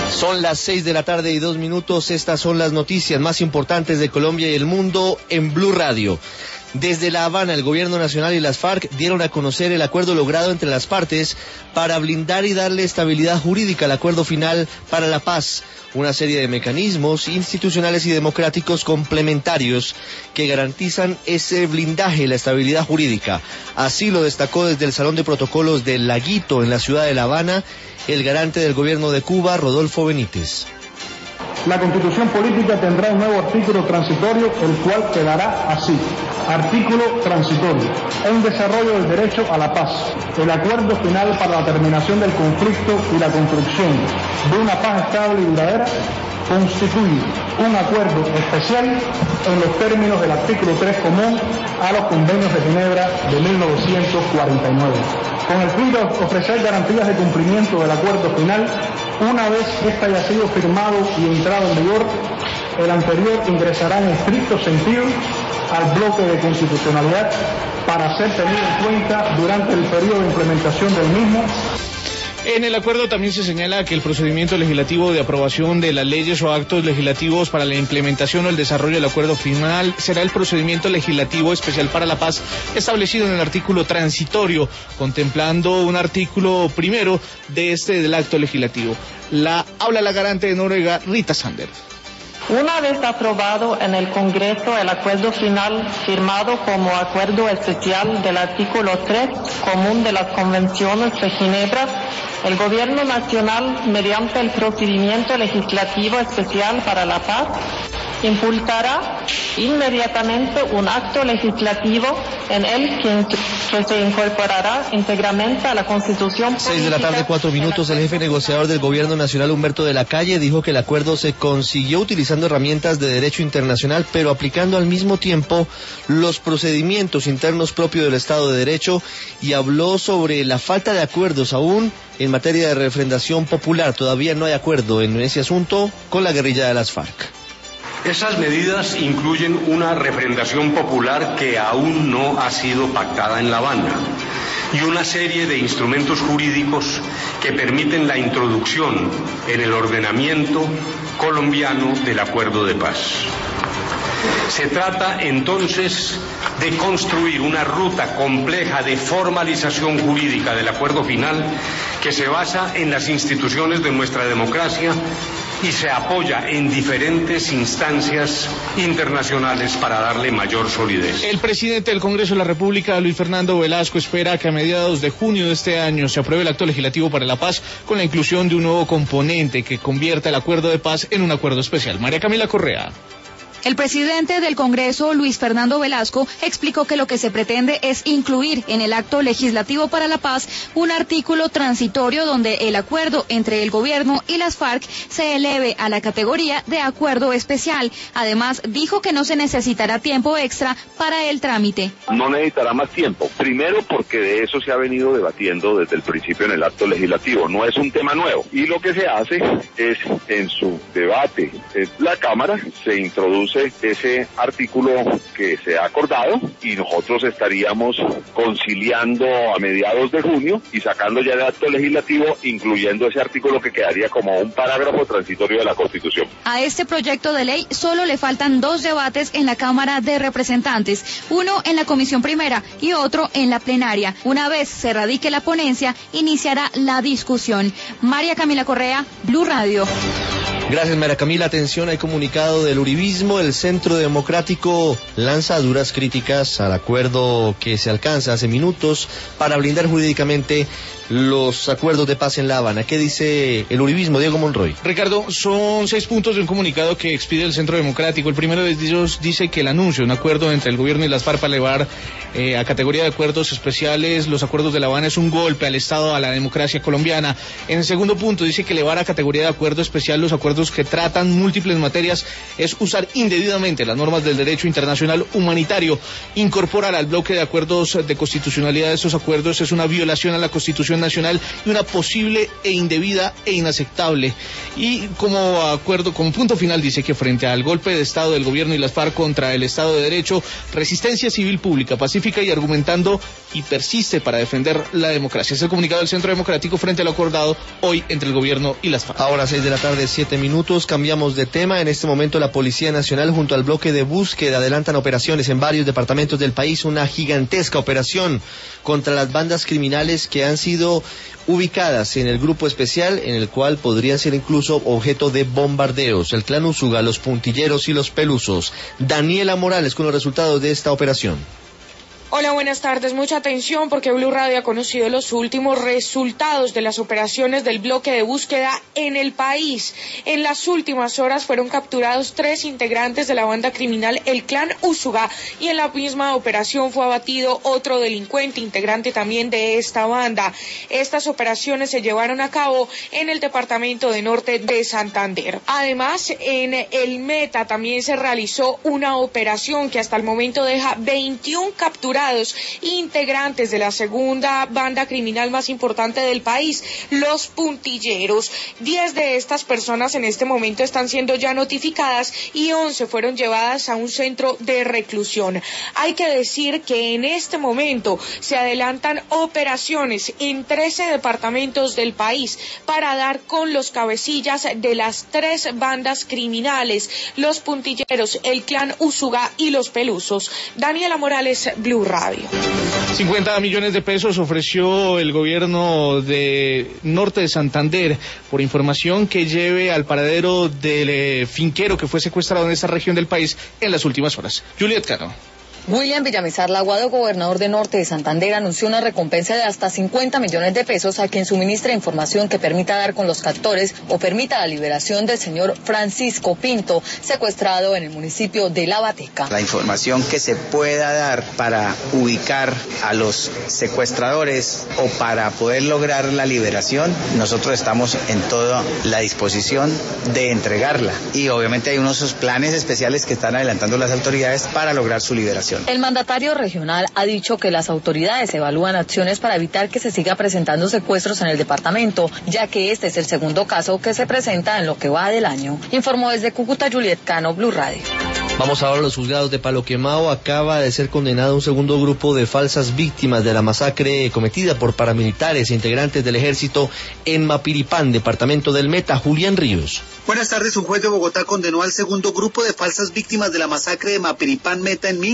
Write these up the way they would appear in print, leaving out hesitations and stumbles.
Son las 6:02 p.m. Estas son las noticias más importantes de Colombia y el mundo en Blue Radio. Desde La Habana, el gobierno nacional y las FARC dieron a conocer el acuerdo logrado entre las partes para blindar y darle estabilidad jurídica al acuerdo final para la paz, una serie de mecanismos institucionales y democráticos complementarios que garantizan ese blindaje y la estabilidad jurídica. Así lo destacó desde el Salón de Protocolos del Laguito en la ciudad de La Habana el garante del gobierno de Cuba, Rodolfo Benítez. La Constitución Política tendrá un nuevo artículo transitorio, el cual quedará así. Artículo transitorio. En desarrollo del derecho a la paz. El acuerdo final para la terminación del conflicto y la construcción de una paz estable y duradera constituye un acuerdo especial en los términos del artículo 3 común a los convenios de Ginebra de 1949. Con el fin de ofrecer garantías de cumplimiento del acuerdo final, una vez este haya sido firmado y entrado en vigor, el anterior ingresará en estricto sentido al bloque de constitucionalidad para ser tenido en cuenta durante el periodo de implementación del mismo. En el acuerdo también se señala que el procedimiento legislativo de aprobación de las leyes o actos legislativos para la implementación o el desarrollo del acuerdo final será el procedimiento legislativo especial para la paz establecido en el artículo transitorio, contemplando un artículo primero del acto legislativo. Habla la garante de Noruega, Rita Sander. Una vez aprobado en el Congreso el acuerdo final firmado como acuerdo especial del artículo 3 común de las convenciones de Ginebra, el Gobierno Nacional, mediante el procedimiento legislativo especial para la paz, impulsará inmediatamente un acto legislativo en el que se incorporará íntegramente a la Constitución Política. 6:04 p.m. El jefe negociador del Gobierno Nacional, Humberto de la Calle, dijo que el acuerdo se consiguió utilizando herramientas de derecho internacional, pero aplicando al mismo tiempo los procedimientos internos propios del Estado de Derecho, y habló sobre la falta de acuerdos aún en materia de refrendación popular. Todavía no hay acuerdo en ese asunto con la guerrilla de las FARC. Esas medidas incluyen una refrendación popular que aún no ha sido pactada en La Habana y una serie de instrumentos jurídicos que permiten la introducción en el ordenamiento colombiano del acuerdo de paz. Se trata entonces de construir una ruta compleja de formalización jurídica del acuerdo final que se basa en las instituciones de nuestra democracia y se apoya en diferentes instancias internacionales para darle mayor solidez. El presidente del Congreso de la República, Luis Fernando Velasco, espera que a mediados de junio de este año se apruebe el acto legislativo para la paz con la inclusión de un nuevo componente que convierta el acuerdo de paz en un acuerdo especial. María Camila Correa. El presidente del Congreso, Luis Fernando Velasco, explicó que lo que se pretende es incluir en el acto legislativo para la paz un artículo transitorio donde el acuerdo entre el gobierno y las FARC se eleve a la categoría de acuerdo especial. Además, dijo que no se necesitará tiempo extra para el trámite. No necesitará más tiempo. Primero, porque de eso se ha venido debatiendo desde el principio en el acto legislativo. No es un tema nuevo. Y lo que se hace es, en su debate en la Cámara, se introduce ese artículo que se ha acordado y nosotros estaríamos conciliando a mediados de junio y sacando ya el acto legislativo, incluyendo ese artículo que quedaría como un parágrafo transitorio de la Constitución. A este proyecto de ley solo le faltan 2 debates en la Cámara de Representantes, uno en la Comisión Primera y otro en la plenaria. Una vez se radique la ponencia, iniciará la discusión. María Camila Correa, Blue Radio. Gracias, María Camila. Atención, hay comunicado del uribismo. El Centro Democrático lanza duras críticas al acuerdo que se alcanza hace minutos para blindar jurídicamente los acuerdos de paz en La Habana. ¿Qué dice el uribismo, Diego Monroy? Ricardo, son 6 puntos de un comunicado que expide el Centro Democrático. El primero de ellos dice que el anuncio de un acuerdo entre el gobierno y las FARC para elevar a categoría de acuerdos especiales los acuerdos de La Habana es un golpe al Estado, a la democracia colombiana. En el segundo punto dice que elevar a categoría de acuerdo especial los acuerdos acuerdos que tratan múltiples materias es usar indebidamente las normas del derecho internacional humanitario. Incorporar al bloque de acuerdos de constitucionalidad de estos acuerdos es una violación a la Constitución Nacional y una posible e indebida e inaceptable. Y como punto final dice que frente al golpe de Estado del gobierno y las FARC contra el Estado de Derecho, resistencia civil pública, pacífica y argumentando y persiste para defender la democracia. Es el comunicado del Centro Democrático frente a lo acordado hoy entre el gobierno y las FARC. Ahora 6:07 p.m, cambiamos de tema. En este momento la Policía Nacional junto al bloque de búsqueda adelantan operaciones en varios departamentos del país, una gigantesca operación contra las bandas criminales que han sido ubicadas en el grupo especial en el cual podrían ser incluso objeto de bombardeos. El clan Úsuga, los Puntilleros y los Pelusos. Daniela Morales con los resultados de esta operación. Hola, buenas tardes. Mucha atención porque Blue Radio ha conocido los últimos resultados de las operaciones del bloque de búsqueda en el país. En las últimas horas fueron capturados 3 integrantes de la banda criminal El Clan Úsuga y en la misma operación fue abatido otro delincuente integrante también de esta banda. Estas operaciones se llevaron a cabo en el departamento de Norte de Santander. Además, en el Meta también se realizó una operación que hasta el momento deja 21 capturados integrantes de la segunda banda criminal más importante del país, los Puntilleros. 10 de estas personas en este momento están siendo ya notificadas y 11 fueron llevadas a un centro de reclusión. Hay que decir que en este momento se adelantan operaciones en 13 departamentos del país para dar con los cabecillas de las 3 bandas criminales, los Puntilleros, el Clan Úsuga y los Pelusos. Daniela Morales, Blue Radio. 50 millones de pesos ofreció el gobierno de Norte de Santander por información que lleve al paradero del finquero que fue secuestrado en esta región del país en las últimas horas. Juliet Cano. William Villamizar Laguado, gobernador de Norte de Santander, anunció una recompensa de hasta 50 millones de pesos a quien suministre información que permita dar con los captores o permita la liberación del señor Francisco Pinto, secuestrado en el municipio de La Bateca. La información que se pueda dar para ubicar a los secuestradores o para poder lograr la liberación, nosotros estamos en toda la disposición de entregarla. Y obviamente hay unos planes especiales que están adelantando las autoridades para lograr su liberación. El mandatario regional ha dicho que las autoridades evalúan acciones para evitar que se siga presentando secuestros en el departamento, ya que este es el segundo caso que se presenta en lo que va del año. Informó desde Cúcuta Juliet Cano, Blue Radio. Vamos ahora a los juzgados de Palo Quemado. Acaba de ser condenado un segundo grupo de falsas víctimas de la masacre cometida por paramilitares e integrantes del ejército en Mapiripán, departamento del Meta. Julián Ríos. Buenas tardes. Un juez de Bogotá condenó al segundo grupo de falsas víctimas de la masacre de Mapiripán Meta en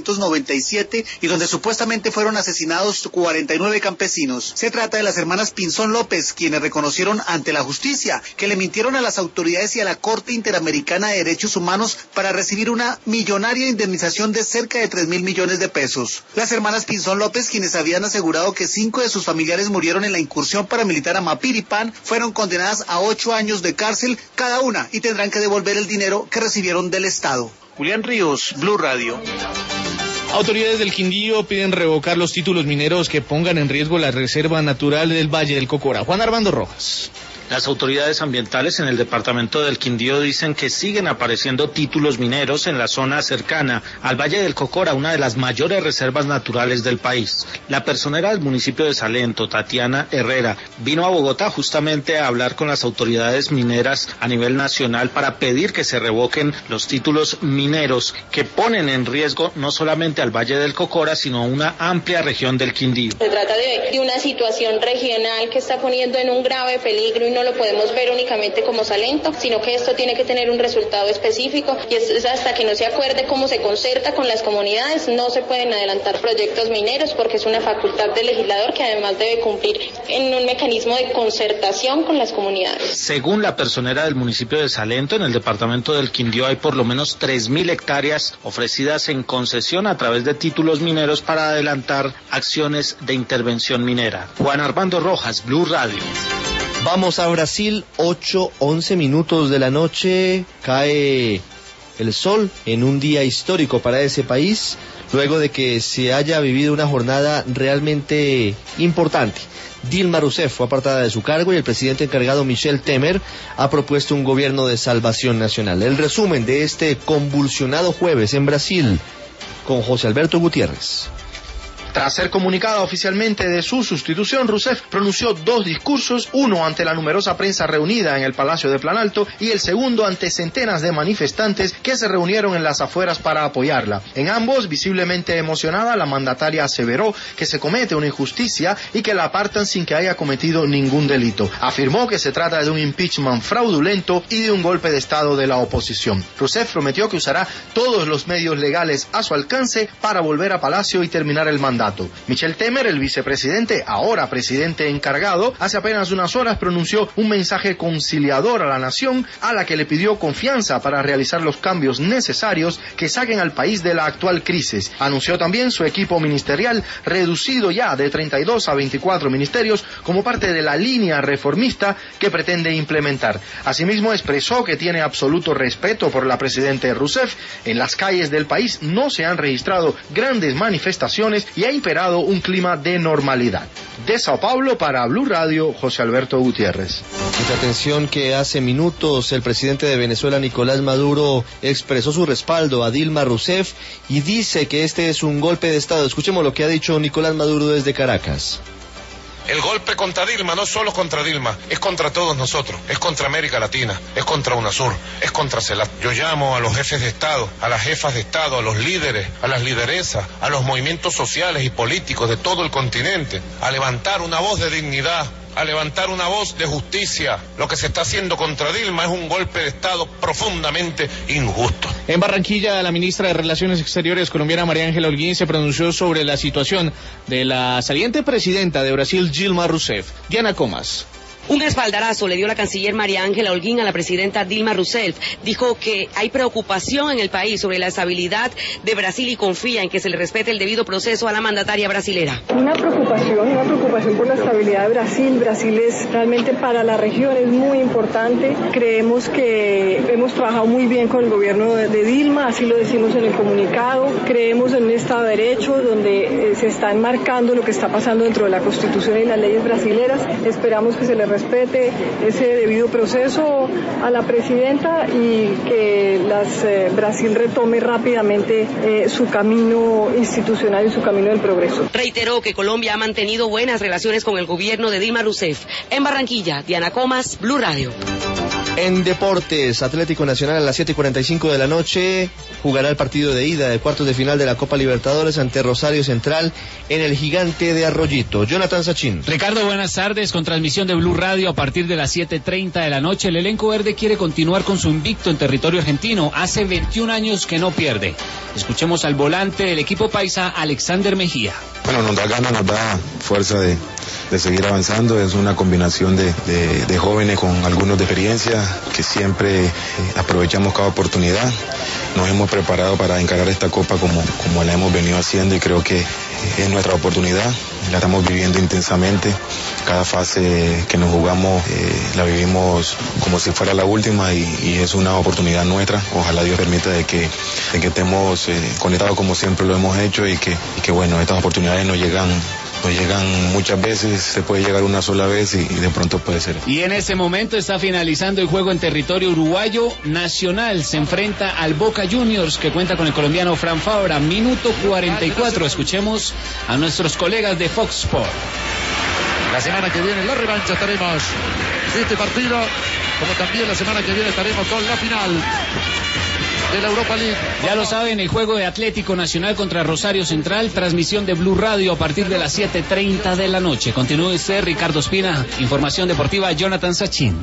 1997 y donde supuestamente fueron asesinados 49 campesinos. Se trata de las hermanas Pinzón López, quienes reconocieron ante la justicia que le mintieron a las autoridades y a la Corte Interamericana de Derechos Humanos para recibir una millonaria indemnización de cerca de 3.000 millones de pesos. Las hermanas Pinzón López, quienes habían asegurado que 5 de sus familiares murieron en la incursión paramilitar a Mapiripán, fueron condenadas a 8 años de cárcel cada una y tendrán que devolver el dinero que recibieron del Estado. Julián Ríos, Blue Radio. Autoridades del Quindío piden revocar los títulos mineros que pongan en riesgo la reserva natural del Valle del Cocora. Juan Armando Rojas. Las autoridades ambientales en el departamento del Quindío dicen que siguen apareciendo títulos mineros en la zona cercana al Valle del Cocora, una de las mayores reservas naturales del país. La personera del municipio de Salento, Tatiana Herrera, vino a Bogotá justamente a hablar con las autoridades mineras a nivel nacional para pedir que se revoquen los títulos mineros que ponen en riesgo no solamente al Valle del Cocora, sino a una amplia región del Quindío. Se trata de una situación regional que está poniendo en un grave peligro y no lo podemos ver únicamente como Salento, sino que esto tiene que tener un resultado específico y es hasta que no se acuerde cómo se concerta con las comunidades, no se pueden adelantar proyectos mineros porque es una facultad del legislador que además debe cumplir en un mecanismo de concertación con las comunidades. Según la personera del municipio de Salento, en el departamento del Quindío hay por lo menos 3.000 hectáreas ofrecidas en concesión a través de títulos mineros para adelantar acciones de intervención minera. Juan Armando Rojas, Blue Radio. Vamos a Brasil, 8:11 minutos de la noche, cae el sol en un día histórico para ese país, luego de que se haya vivido una jornada realmente importante Dilma Rousseff fue apartada de su cargo y el presidente encargado Michel Temer ha propuesto un gobierno de salvación nacional. El resumen de este convulsionado jueves en Brasil con José Alberto Gutiérrez. Tras ser comunicada oficialmente de su sustitución, Rousseff pronunció 2 discursos, uno ante la numerosa prensa reunida en el Palacio de Planalto y el segundo ante centenas de manifestantes que se reunieron en las afueras para apoyarla. En ambos, visiblemente emocionada, la mandataria aseveró que se comete una injusticia y que la apartan sin que haya cometido ningún delito. Afirmó que se trata de un impeachment fraudulento y de un golpe de Estado de la oposición. Rousseff prometió que usará todos los medios legales a su alcance para volver a Palacio y terminar el mandato. Michel Temer, el vicepresidente, ahora presidente encargado, hace apenas unas horas pronunció un mensaje conciliador a la nación, a la que le pidió confianza para realizar los cambios necesarios que saquen al país de la actual crisis. Anunció también su equipo ministerial, reducido ya de 32 a 24 ministerios, como parte de la línea reformista que pretende implementar. Asimismo, expresó que tiene absoluto respeto por la presidenta Rousseff. En las calles del país no se han registrado grandes manifestaciones y ha imperado un clima de normalidad. De Sao Paulo para Blue Radio, José Alberto Gutiérrez. Mucha atención que hace minutos el presidente de Venezuela, Nicolás Maduro, expresó su respaldo a Dilma Rousseff y dice que este es un golpe de Estado. Escuchemos lo que ha dicho Nicolás Maduro desde Caracas. El golpe contra Dilma no es solo contra Dilma, es contra todos nosotros, es contra América Latina, es contra UNASUR, es contra CELAC. Yo llamo a los jefes de Estado, a las jefas de Estado, a los líderes, a las lideresas, a los movimientos sociales y políticos de todo el continente, a levantar una voz de dignidad, a levantar una voz de justicia. Lo que se está haciendo contra Dilma es un golpe de Estado profundamente injusto. En Barranquilla, la ministra de Relaciones Exteriores colombiana María Ángela Holguín se pronunció sobre la situación de la saliente presidenta de Brasil, Dilma Rousseff. Diana Comas. Un espaldarazo le dio la canciller María Ángela Holguín a la presidenta Dilma Rousseff. Dijo que hay preocupación en el país sobre la estabilidad de Brasil y confía en que se le respete el debido proceso a la mandataria brasilera. Una preocupación por la estabilidad de Brasil. Brasil es realmente para la región, es muy importante. Creemos que hemos trabajado muy bien con el gobierno de Dilma, así lo decimos en el comunicado. Creemos en un Estado de Derecho donde se está enmarcando lo que está pasando dentro de la Constitución y las leyes brasileras. Esperamos que se le respete ese debido proceso a la presidenta y que Brasil retome rápidamente su camino institucional y su camino del progreso. Reiteró que Colombia ha mantenido buenas relaciones con el gobierno de Dilma Rousseff. En Barranquilla, Diana Comas, Blue Radio. En deportes, Atlético Nacional a las 7:45 de la noche jugará el partido de ida de cuartos de final de la Copa Libertadores ante Rosario Central en el Gigante de Arroyito. Jonathan Sachin. Ricardo, buenas tardes. Con transmisión de Blue Radio a partir de las 7:30 de la noche. El elenco verde quiere continuar con su invicto en territorio argentino. Hace 21 años que no pierde. Escuchemos al volante del equipo paisa, Alexander Mejía. Bueno, nos da ganas, nos da fuerza de seguir avanzando. Es una combinación de jóvenes con algunos de experiencia que siempre aprovechamos cada oportunidad. Nos hemos preparado para encarar esta copa como la hemos venido haciendo y creo que es nuestra oportunidad. La estamos viviendo intensamente. Cada fase que nos jugamos la vivimos como si fuera la última y es una oportunidad nuestra. Ojalá Dios permita de que estemos conectados como siempre lo hemos hecho y que bueno, estas oportunidades nos llegan muchas veces, se puede llegar una sola vez y de pronto puede ser. Y en ese momento está finalizando el juego en territorio uruguayo. Nacional se enfrenta al Boca Juniors, que cuenta con el colombiano Fran Fabra. Minuto 44. Escuchemos a nuestros colegas de Fox Sport. La semana que viene la revancha estaremos de este partido, como también la semana que viene estaremos con la final de la Europa League. Ya lo saben, el juego de Atlético Nacional contra Rosario Central, transmisión de Blue Radio a partir de las 7:30 de la noche. Continúe usted, Ricardo Espina. Información deportiva, Jonathan Sachin.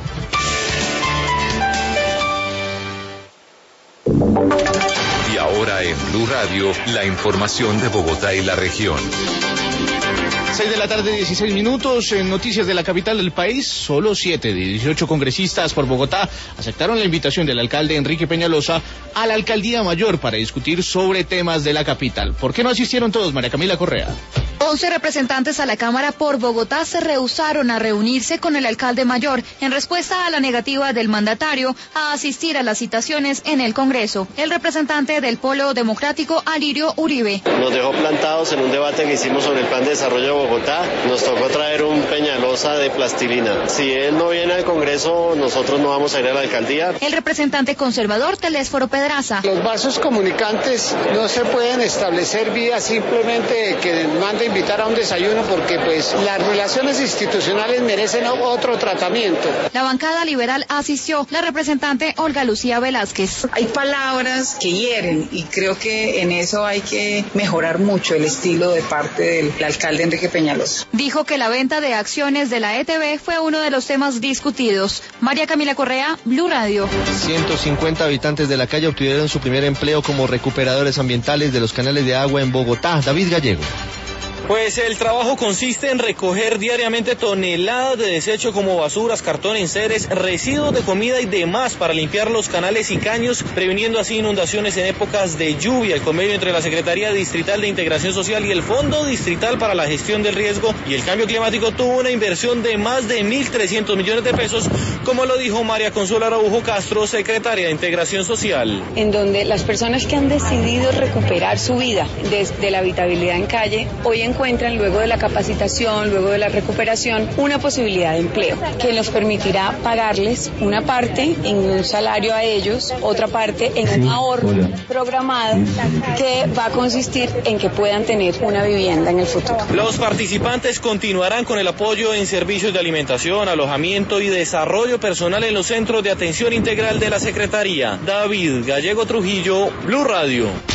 Y ahora en Blue Radio, la información de Bogotá y la región. 6 de la tarde, 16 minutos. En noticias de la capital del país, solo 7 de 18 congresistas por Bogotá aceptaron la invitación del alcalde Enrique Peñalosa a la alcaldía mayor para discutir sobre temas de la capital. ¿Por qué no asistieron todos, María Camila Correa? 11 representantes a la Cámara por Bogotá se rehusaron a reunirse con el alcalde mayor en respuesta a la negativa del mandatario a asistir a las citaciones en el Congreso. El representante del Polo Democrático, Alirio Uribe. Nos dejó plantados en un debate que hicimos sobre el plan de desarrollo de Bogotá. Nos tocó traer un Peñalosa de plastilina. Si él no viene al Congreso, nosotros no vamos a ir a la alcaldía. El representante conservador, Telésforo Pedraza. Los vasos comunicantes no se pueden establecer vía simplemente que mande invitar a un desayuno, porque pues las relaciones institucionales merecen otro tratamiento. La bancada liberal asistió. La representante Olga Lucía Velázquez. Hay palabras que hieren y creo que en eso hay que mejorar mucho el estilo de parte del alcalde Enrique Peñalosa. Dijo que la venta de acciones de la ETB fue uno de los temas discutidos. María Camila Correa, Blue Radio. 150 habitantes de la calle obtuvieron su primer empleo como recuperadores ambientales de los canales de agua en Bogotá. David Gallego. Pues el trabajo consiste en recoger diariamente toneladas de desecho como basuras, cartón, enseres, residuos de comida y demás para limpiar los canales y caños, previniendo así inundaciones en épocas de lluvia. El convenio entre la Secretaría Distrital de Integración Social y el Fondo Distrital para la Gestión del Riesgo y el Cambio Climático tuvo una inversión de más de 1.300 millones de pesos, como lo dijo María Consuelo Araujo Castro, secretaria de Integración Social. En donde las personas que han decidido recuperar su vida desde la habitabilidad en calle, hoy encuentran, luego de la capacitación, luego de la recuperación, una posibilidad de empleo que les permitirá pagarles una parte en un salario a ellos, otra parte en un ahorro programado que va a consistir en que puedan tener una vivienda en el futuro. Los participantes continuarán con el apoyo en servicios de alimentación, alojamiento y desarrollo personal en los centros de atención integral de la Secretaría. David Gallego Trujillo, Blue Radio.